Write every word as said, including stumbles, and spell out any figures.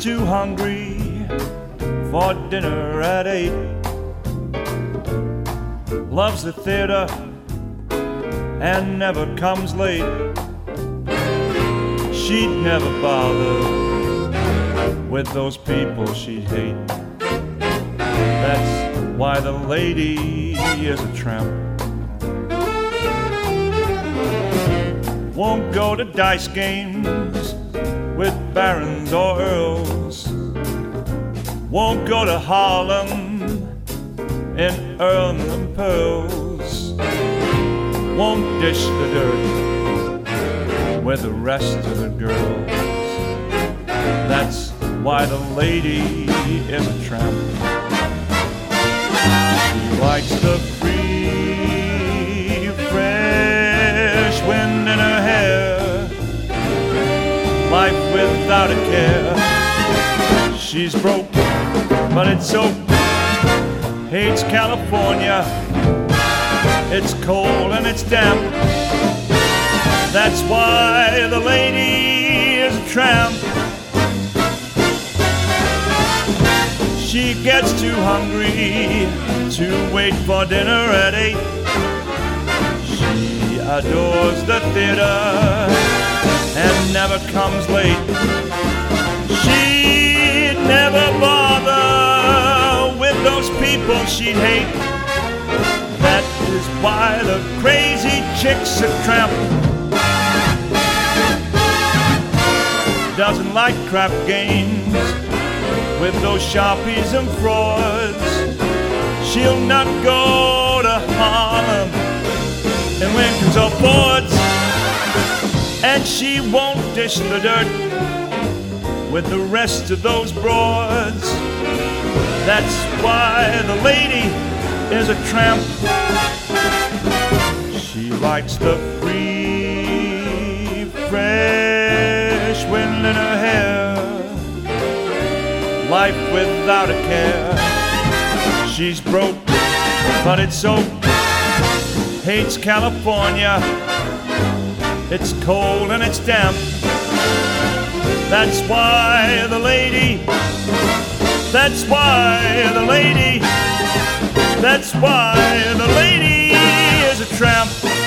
too hungry for dinner at eight. Loves the theater and never comes late. She'd never bother with those people she'd hate. That's why the lady is a tramp. Won't go to dice games with barons or earls. Won't go to Harlem in Earl and Pearls. Won't dish the dirt with the rest of the girls. That's why the lady is a tramp. She likes the free, fresh wind in her hair, life without a care. She's broke, but it's so. Hates California, it's cold and it's damp. That's why the lady is a tramp. She gets too hungry to wait for dinner at eight. She adores the theater and never comes late. She'd never bother with those people she'd hate. That is why the crazy chick's a tramp. Doesn't like crap games with those sharpies and frauds. She'll not go to Harlem in Lincoln's or Ford's. And she won't dish the dirt with the rest of those broads. That's why the lady is a tramp. She likes the free, fresh wind in her hair, life without a care. She's broke, but it's so. Hates California, it's cold and it's damp. That's why the lady, that's why the lady, that's why the lady is a tramp.